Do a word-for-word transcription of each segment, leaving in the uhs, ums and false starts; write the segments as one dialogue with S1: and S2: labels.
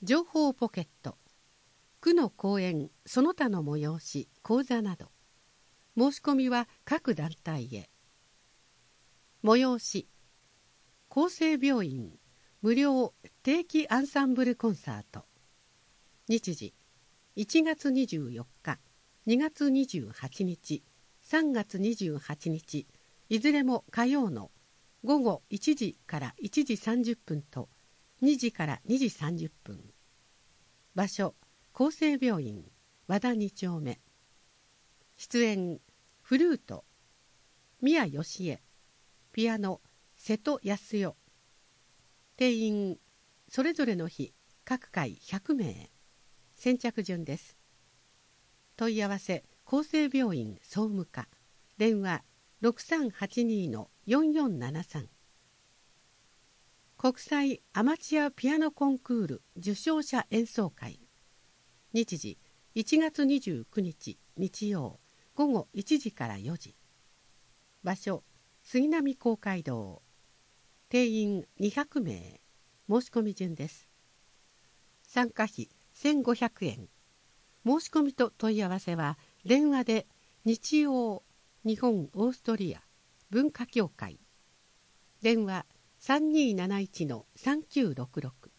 S1: 情報ポケット、区の講演その他の催し講座など、申し込みは各団体へ。催し、厚生病院無料定期アンサンブルコンサート。日時いちがつにじゅうよっか、にがつにじゅうはちにち、さんがつにじゅうはちにち、いずれも火曜のごごいちじからいちじさんじゅっぷんとにじからにじさんじゅっぷん。場所、厚生病院和田にちょうめ。出演、フルート宮義恵、ピアノ瀬戸康代。定員それぞれの日各回ひゃくめい。先着順です。問い合わせ厚生病院総務課、電話 ろくさんはちに よんよんななさん。国際アマチュアピアノコンクール受賞者演奏会。日時いちがつにじゅうくにち日曜ごごいちじからよじ。場所杉並公会堂。定員にひゃくめい。申し込み順です。参加費せんごひゃくえん。申し込みと問い合わせは電話で日曜日本オーストリア文化協会、電話 さんにーなないち さんきゅうろくろく。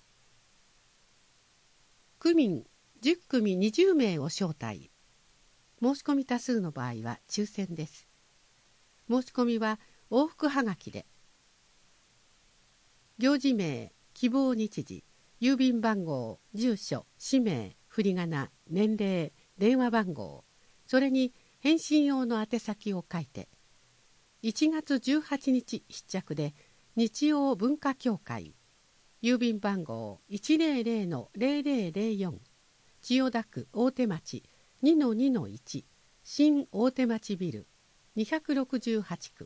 S1: 区民じゅっくみにじゅうめいを招待。申し込み多数の場合は抽選です。申し込みは往復はがきで。行事名、希望日時、郵便番号、住所、氏名、振り仮名、年齢、電話番号、それに返信用の宛先を書いて、いちがつじゅうはちにち必着で日曜文化協会、郵便番号 いちぜろぜろのぜろぜろぜろよん、千代田区大手町 にのにのいち、新大手町ビルにひゃくろくじゅうはちく。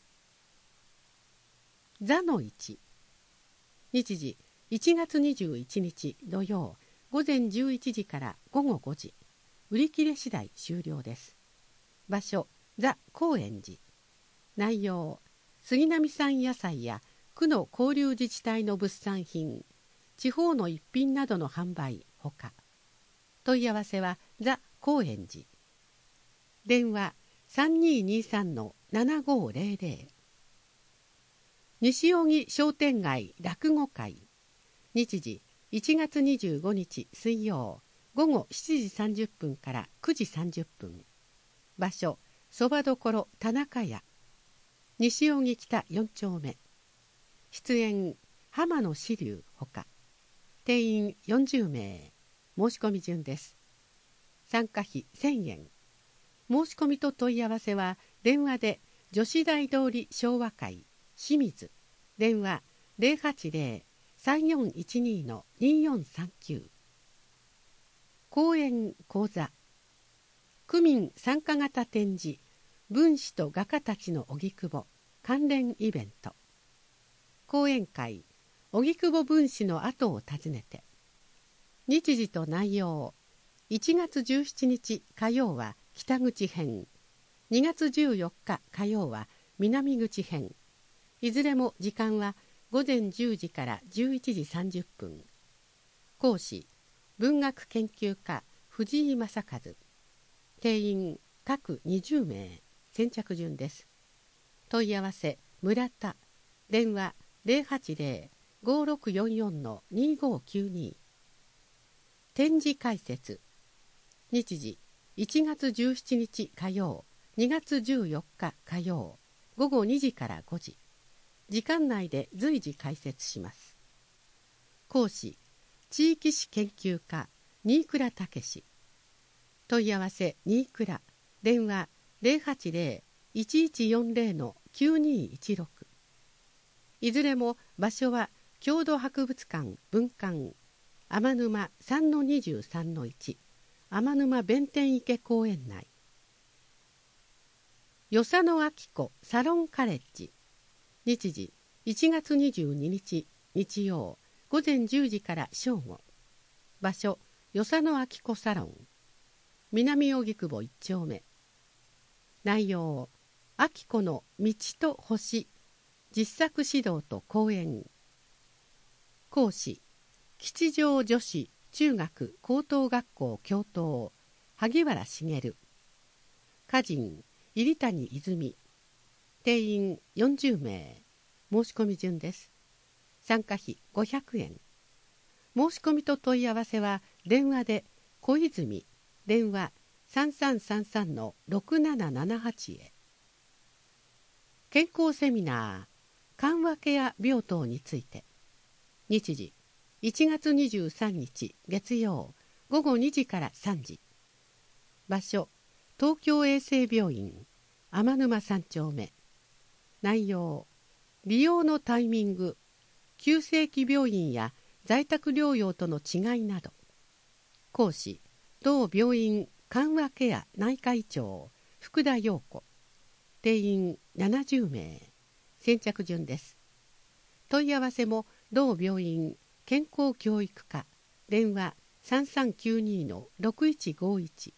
S1: 座のいち。日時いちがつにじゅういちにち土曜ごぜんじゅういちじからごごごじ。売り切れ次第終了です。場所ザ・高円寺。内容、杉並産野菜や区の交流自治体の物産品、地方の一品などの販売ほか。問い合わせはザ・高円寺。電話 さんにーにーさん ななごーぜろぜろ。西荻商店街落語会。日時いちがつにじゅうごにち水曜ごごしちじさんじゅっぷんからくじさんじゅっぷん。場所そばどころ田中屋、西荻北よんちょうめ。出演浜野志龍ほか。定員よんじゅうめい。申し込み順です。参加費せんえん。申し込みと問い合わせは電話で女子大通り昭和会清水、電話 ぜろはちぜろ さんよんいちに によんさんきゅう。講演講座、区民参加型展示文士と画家たちの荻窪関連イベント。講演会荻窪文士の後を訪ねて。日時と内容、いちがつじゅうしちにち火曜は北口編、にがつじゅうよっか火曜は南口編。いずれも時間はごぜんじゅうじからじゅういちじさんじゅっぷん。講師文学研究家藤井正和。定員各にじゅうめい。先着順です。問い合わせ村田、電話 ぜろはちぜろ ごろくよんよん にごきゅうに。展示解説。日時いちがつじゅうしちにち火曜にがつじゅうよっか火曜ごごにじからごじ。時間内で随時解説します。講師地域史研究家新倉武史。問い合わせ新倉、電話 ぜろはちぜろ いちいちよんぜろ きゅうにいちろく。いずれも場所は郷土博物館文館天沼 さんのにじゅうさんのいち 天沼弁天池公園内。与謝野明子サロンカレッジ。日時いちがつにじゅうににち日曜ごぜんじゅうじから正午。場所与謝野明子サロン南荻窪いっちょうめ。内容、明子の道と星実作指導と講演。講師吉祥女子中学高等学校教頭萩原茂。歌人入谷泉。定員よんじゅうめい。申し込み順です。参加費ごひゃくえん。申し込みと問い合わせは電話で小泉電話 さんさんさんさんのろくななななはち へ。健康セミナー緩和ケア病棟について。日時いちがつにじゅうさんにち月曜ごごにじからさんじ。場所東京衛生病院天沼三丁目。内容利用のタイミング、急性期病院や在宅療養との違いなど。講師同病院緩和ケア内科医長福田陽子。定員ななじゅうめい。先着順です。問い合わせも同病院健康教育課電話 さんさんきゅうにのろくいちごいち。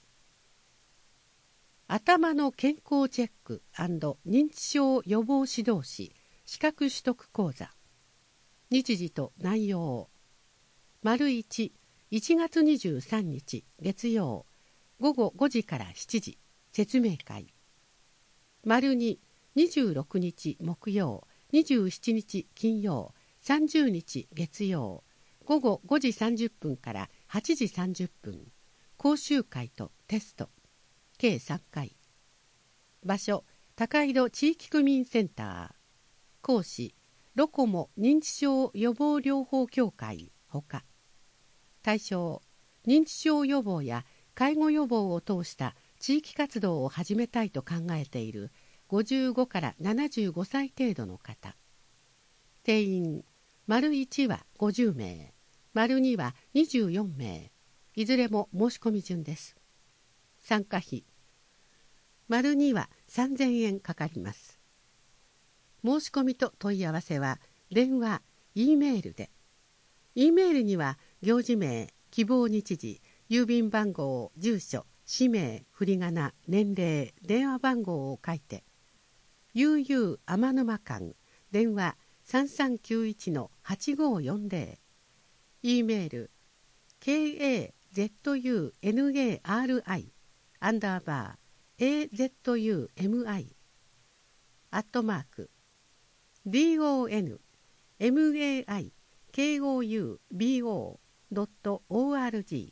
S1: 頭の健康チェック&認知症予防指導士資格取得講座。日時と内容。丸いち、いちがつにじゅうさんにち月曜ごごごじからしちじ説明会。丸に、にじゅうろくにち木曜にじゅうしちにち金曜さんじゅうにち月曜ごごごじさんじゅっぷんからはちじさんじゅっぷん講習会とテスト計さんかい。場所高井戸地域区民センター。講師ロコモ認知症予防療法協会ほか。対象認知症予防や介護予防を通した地域活動を始めたいと考えているごじゅうごからななじゅうごさい程度の方。定員丸いちはごじゅうめい、丸にはにじゅうよんめい。いずれも申し込み順です。参加費丸にはさんぜんえんかかります。申し込みと問い合わせは電話、Eメールで。Eメールには行事名、希望日時、郵便番号、住所、氏名、振り仮名、年齢、電話番号を書いて、ユーユー 天沼間、電話 さんさんきゅういちのはちごよんぜろ。E メール、kazunari アンダーバー azumi アットマーク donmaikobo ドット オーアールジ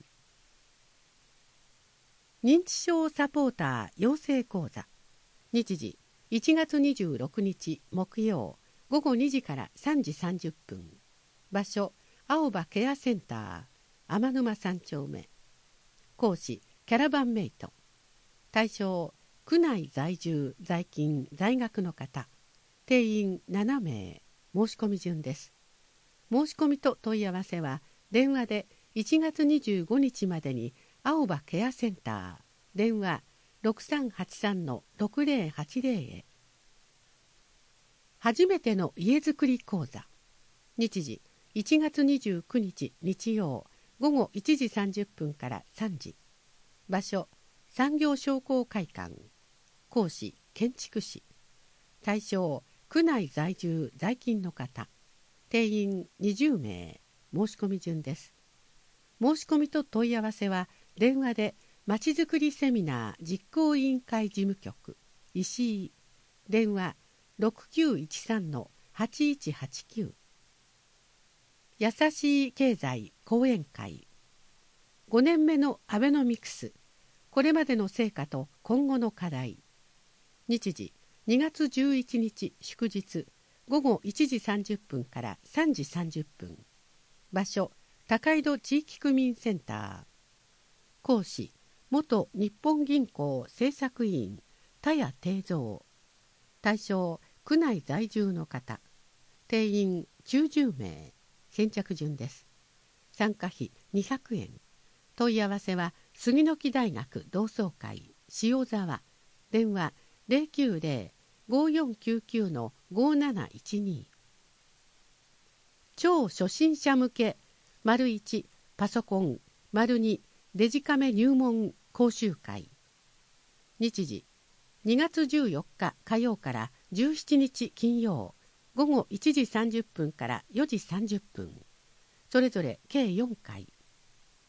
S1: ー。認知症サポーター養成講座。日時いちがつにじゅうろくにち木曜ごごにじからさんじさんじゅっぷん。場所青葉ケアセンター天沼三丁目。講師キャラバンメイト。対象区内在住在勤在学の方。定員ななめい。申し込み順です。申し込みと問い合わせは電話でいちがつにじゅうごにちまでに青葉ケアセンター電話 ろくさんはちさんのろくぜろはちぜろ へ。初めての家づくり講座。日時いちがつにじゅうくにち日曜ごごいちじさんじゅっぷんからさんじ。場所産業商工会館。講師建築士。対象区内在住在勤の方。定員にじゅうめい。申し込み順です。申し込みと問い合わせは電話でまちづくりセミナー実行委員会事務局石井電話 ろくきゅういちさんのはちいちはちきゅう。やさしい経済講演会。ごねんめのアベノミクス、これまでの成果と今後の課題。日時にがつじゅういちにち祝日ごごいちじさんじゅっぷんからさんじさんじゅっぷん。場所高井戸地域区民センター。講師元日本銀行政策委員田谷定三。対象区内在住の方。定員きゅうじゅうめい。先着順です。参加費にひゃくえん。問い合わせは杉の木大学同窓会塩沢電話 ゼロきゅうゼロ ごよんきゅうきゅうのごなないちに。超初心者向け丸いちパソコン丸にデジカメ入門講習会。日時にがつじゅうよっか火曜からじゅうしちにち金曜ごごいちじさんじゅっぷんからよじさんじゅっぷん。それぞれ計よんかい。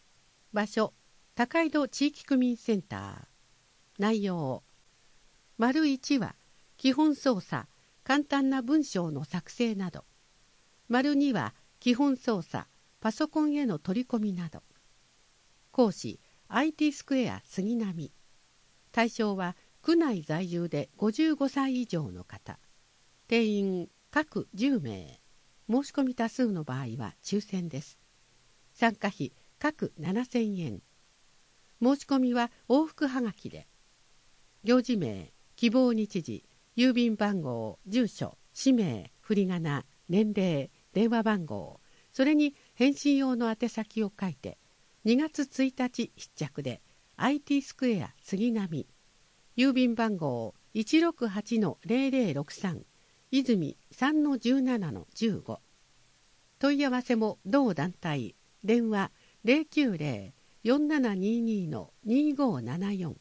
S1: 場所、高井戸地域区民センター。内容、丸いちは基本操作、簡単な文章の作成など。丸には基本操作、パソコンへの取り込みなど。講師、アイティー スクエア杉並。対象は区内在住でごじゅうごさい以上の方。定員各じゅうめい。申し込み多数の場合は抽選です。参加費各ななせんえん。申し込みは往復はがきで。行事名、希望日時、郵便番号、住所、氏名、振り仮名、年齢、電話番号、それに返信用の宛先を書いて、にがつついたち必着で アイティー スクエア杉並、郵便番号 いちろくはちのゼロゼロろくさん、泉 さんのじゅうななのじゅうご。問い合わせも同団体、電話 ゼロきゅうゼロ よんななにに のにごななよん。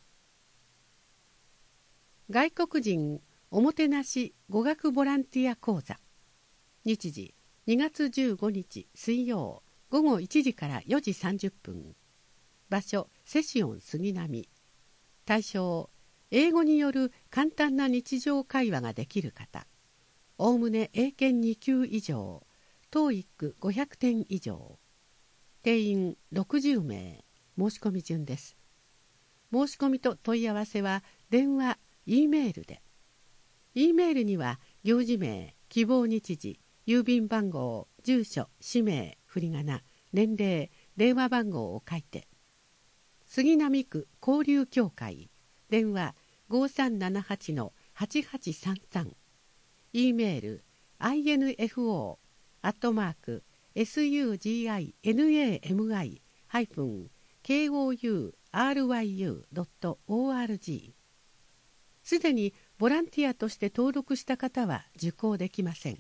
S1: 外国人おもてなし語学ボランティア講座。日時にがつじゅうごにち水曜ごごいちじからよじさんじゅっぷん。場所、セシオン杉並。対象、英語による簡単な日常会話ができる方。おおむね英検にきゅう以上、トーイックごひゃくてん以上。定員ろくじゅうめい。申し込み順です。申し込みと問い合わせは電話、E メールで。E メールには行事名、希望日時、郵便番号、住所、氏名、振り仮名、年齢、電話番号を書いて。杉並区交流協会、電話ごさんななはちのはちはちさんさん。E メール アイエヌエフオー アットマーク エスユージーアイエヌエーエムアイ ハイフン ケーオーユーアールワイユー ドット オーアールジー。すでにボランティアとして登録した方は受講できません。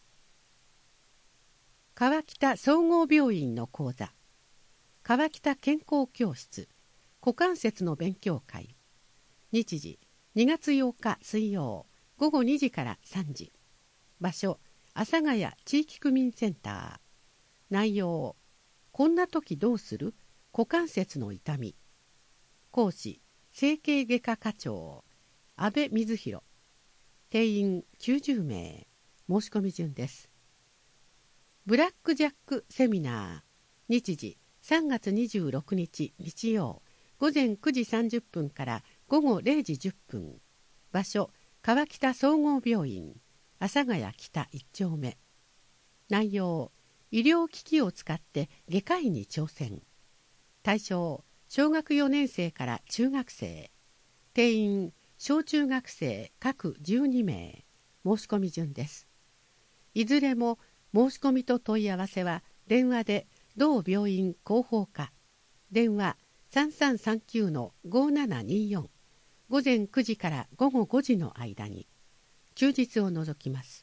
S1: 川北総合病院の講座。川北健康教室股関節の勉強会。日時にがつようか水曜ごごにじからさんじ。場所、阿佐ヶ谷地域区民センター。内容、こんな時どうする？股関節の痛み。講師、整形外科課長阿部瑞弘。定員きゅうじゅうめい。申し込み順です。ブラックジャックセミナー。日時さんがつにじゅうろくにち日曜ごぜんくじさんじゅっぷんからごごれいじじゅっぷん。場所、川北総合病院阿佐ヶ谷北いっちょうめ。内容、医療機器を使って外科医に挑戦。対象、小学よねんせいから中学生。定員、小中学生各じゅうにめい。申し込み順です。いずれも申し込みと問い合わせは電話で同病院広報課。電話さんさんさんきゅうのごななによん。ごぜんくじからごごごじの間に。休日を除きます。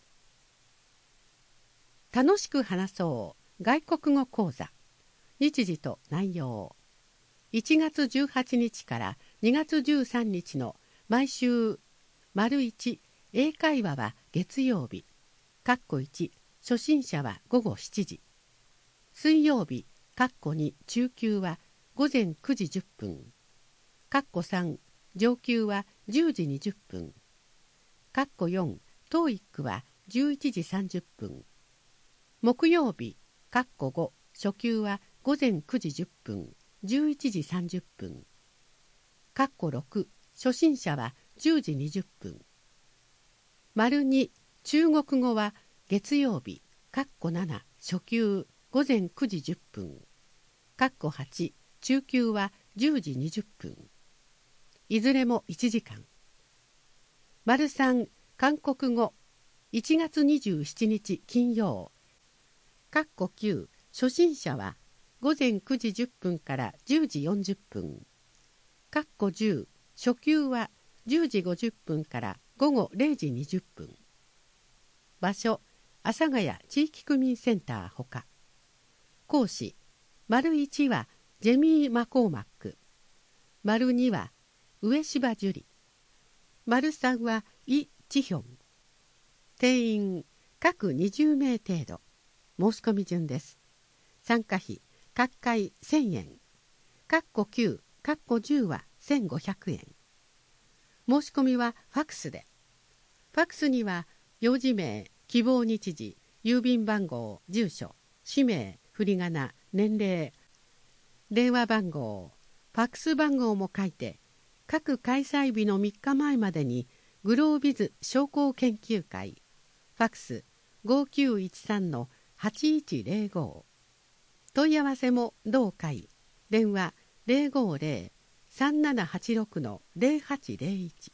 S1: 楽しく話そう外国語講座。日時と内容。いちがつじゅうはちにちからにがつじゅうさんにちの毎週丸いち英会話は月曜日。かっこいち初心者はごごしちじ。水曜日かっこに中級はごぜんくじじゅっぷん。かっこさん上級はじゅうじにじゅっぷん。かっこよんトーイックはじゅういちじさんじゅっぷん。木曜日かっこご初級はごぜんくじじゅっぷんじゅういちじさんじゅっぷん。かっころく初心者はじゅうじにじゅっぷん。丸に中国語は月曜日かっこなな初級ごぜんくじじゅっぷん。かっこはち中級はじゅうじにじゅっぷん。いずれもいちじかん。丸さん韓国語いちがつにじゅうしちにち金曜。かっこきゅう初心者はごぜんくじじゅっぷんからじゅうじよんじゅっぷん。かっこじゅう初級はじゅうじごじゅっぷんからごごれいじにじゅっぷん。場所、阿佐ヶ谷地域区民センターほか。講師、丸いちはジェミー・マコーマック。丸には上柴樹里。丸さんはイ・チヒョン。定員各にじゅうめい程度。申し込み順です。参加費各回せんえん。 括弧きゅう、括弧じゅうはせんごひゃくえん。申し込みはファクスで。ファクスには用事名、希望日時、郵便番号、住所、氏名、振り仮名、年齢、電話番号、ファクス番号も書いて、各開催日のみっかまえまでにグロービズ商工研究会、ファクスごきゅういちさんのはちいちゼロご、問い合わせも同会、電話ゼロごゼロ さんななはちろくのゼロはちゼロいち。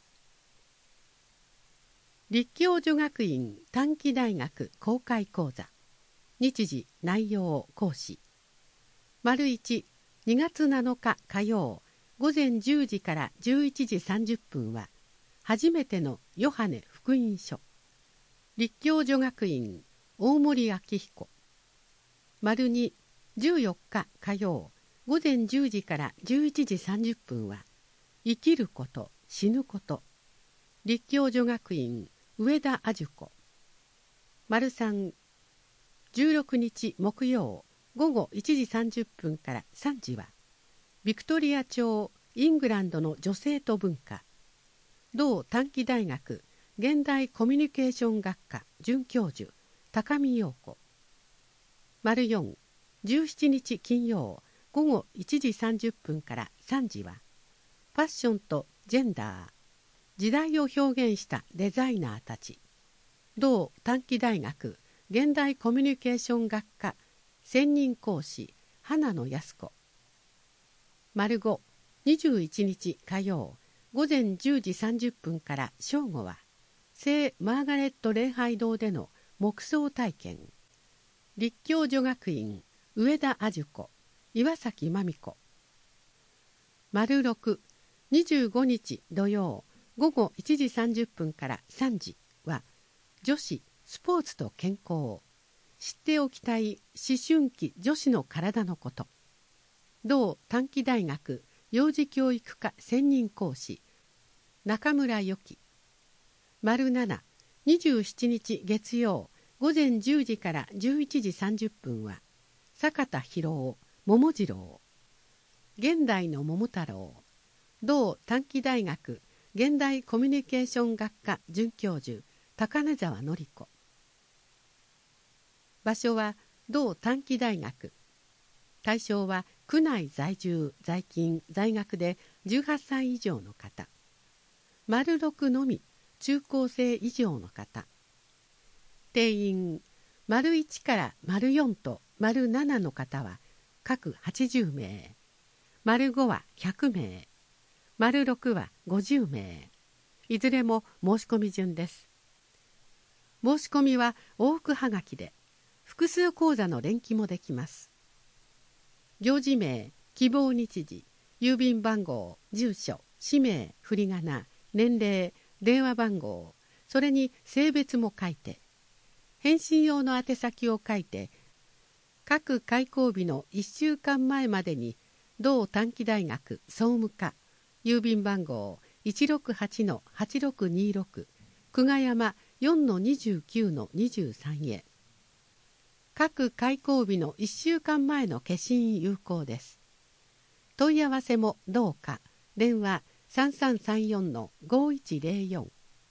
S1: 立教女学院短期大学公開講座。日時、内容、講師。丸いち、にがつなのか火曜、午前じゅうじからじゅういちじさんじゅっぷんは、初めてのヨハネ福音書。立教女学院大森明彦。丸に、じゅうよっか火曜、午前じゅうじからじゅういちじさんじゅっぷんは、生きること、死ぬこと。立教女学院上田あじゅ子。丸さん、じゅうろくにち木曜、午後いちじさんじゅっぷんからさんじは、ビクトリア朝イングランドの女性と文化。同短期大学現代コミュニケーション学科准教授高見陽子。丸よん、じゅうしちにち金曜午後いちじさんじゅっぷんからさんじは、ファッションとジェンダー、時代を表現したデザイナーたち。同短期大学現代コミュニケーション学科専任講師花野靖子。丸ご、にじゅういちにち火曜午前じゅうじさんじゅっぷんから正午は、聖マーガレット礼拝堂での黙想体験。立教女学院上田あじゅ子、岩崎真美子。丸ろく、にじゅうごにち土曜午後いちじさんじゅっぷんからさんじは、女子スポーツと健康、知っておきたい思春期女子の体のこと。同短期大学幼児教育科専任講師中村由紀。丸なな、にじゅうしちにち月曜午前じゅうじからじゅういちじさんじゅっぷんは、坂田博夫桃次郎。現代の桃太郎。同短期大学現代コミュニケーション学科准教授高根沢典子。場所は同短期大学。対象は区内在住在勤在学でじゅうはっさい以上の方。丸ろくのみ中高生以上の方。定員丸いちから丸よんと丸ななの方は各はちじゅうめい、丸ごはひゃくめい、丸ろくはごじゅうめい。いずれも申し込み順です。申し込みは往復はがきで、複数口座の連記もできます。行事名、希望日時、郵便番号、住所、氏名、振り仮名、年齢、電話番号、それに性別も書いて、返信用の宛先を書いて、各開講日のいっしゅうかんまえまでに同短期大学総務課、郵便番号 いちろくはちのはちろくにろく 久我山 よんのにじゅうきゅうのにじゅうさん へ。各開講日のいっしゅうかんまえの消印有効です。問い合わせも同課、電話さんさんさんよんのごいちゼロよん。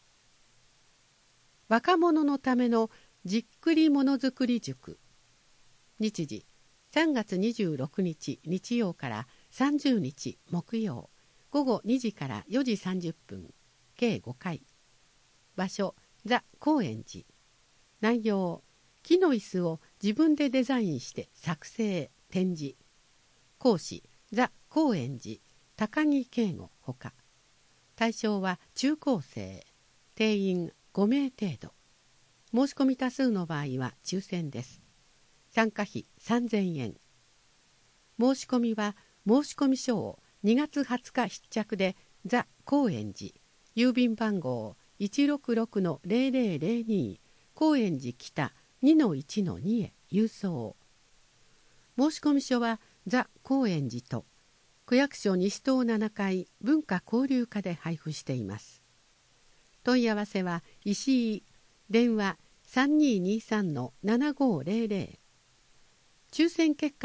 S1: 若者のためのじっくりものづくり塾。日時さんがつにじゅうろくにち日曜からさんじゅうにち木曜午後にじからよじさんじゅっぷん、計ごかい。場所ザ・高円寺。内容、木の椅子を自分でデザインして作成展示。講師ザ・高円寺高木圭吾ほか。対象は中高生。定員ごめい程度。申し込み多数の場合は抽選です。参加費さんぜんえん。申し込みは申込書をにがつはつか必着でザ・高円寺、郵便番号 いちろくろくのゼロゼロゼロに 高円寺北 にのいちのに へ郵送。申込書はザ・高円寺と区役所西棟ななかい文化交流課で配布しています。問い合わせは石井、電話 さんにーにーさんのななごーゼロゼロ。抽選結果は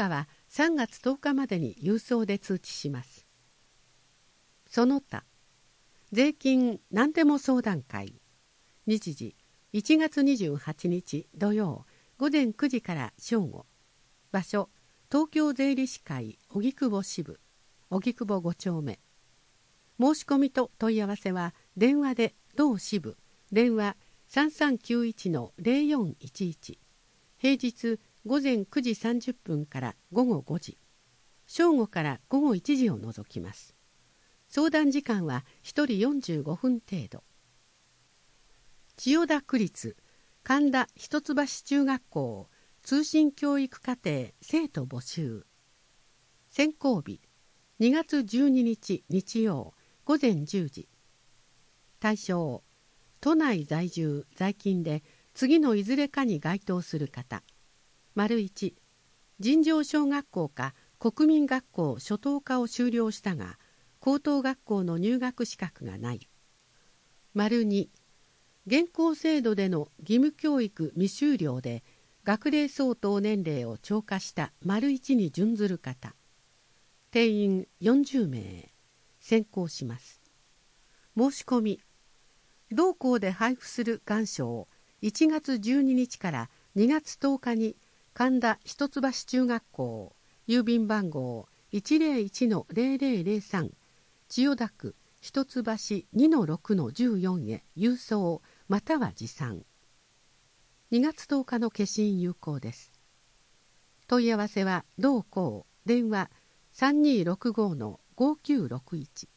S1: さんがつとおかまでに郵送で通知します。その他、税金何でも相談会。日時いちがつにじゅうはちにち土曜ごぜんくじから正午。場所、東京税理士会荻窪支部、荻窪ごちょうめ。申し込みと問い合わせは電話で同支部、電話 さんさんきゅういちのゼロよんいちいち。平日ごぜんくじさんじゅっぷんからごごごじ。正午からごごいちじを除きます。相談時間はひとりよんじゅうごふん程度。千代田区立神田一橋中学校通信教育課程生徒募集。選考日にがつじゅうににち日曜ごぜんじゅうじ。対象、都内在住在勤で次のいずれかに該当する方。丸いち、尋常小学校か国民学校初等科を修了したが高等学校の入学資格がない。丸に、現行制度での義務教育未修了で学齢相当年齢を超過した丸いちに準ずる方。定員よんじゅうめい。選考します。申し込み、同校で配布する願書をいちがつじゅうににちからにがつとおかに神田一橋中学校郵便番号 いちぜろいちのゼロゼロゼロさん 千代田区一橋 にのろくのじゅうよん へ郵送または持参。にがつとおかの消印有効です。問い合わせは同校電話 さんにーろくごのごきゅうろくいち。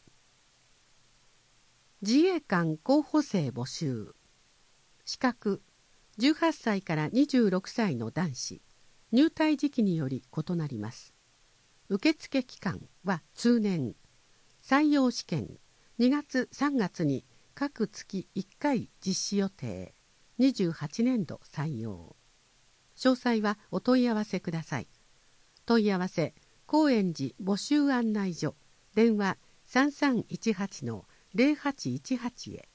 S1: 自衛官候補生募集。資格じゅうはっさいからにじゅうろくさいの男子。入隊時期により異なります。受付期間は通年。採用試験にがつさんがつに各月いっかい実施予定。にじゅうはちねんど採用。詳細はお問い合わせください。問い合わせ高円寺募集案内所電話さんさんいちはちのゼロはちいちはちへ。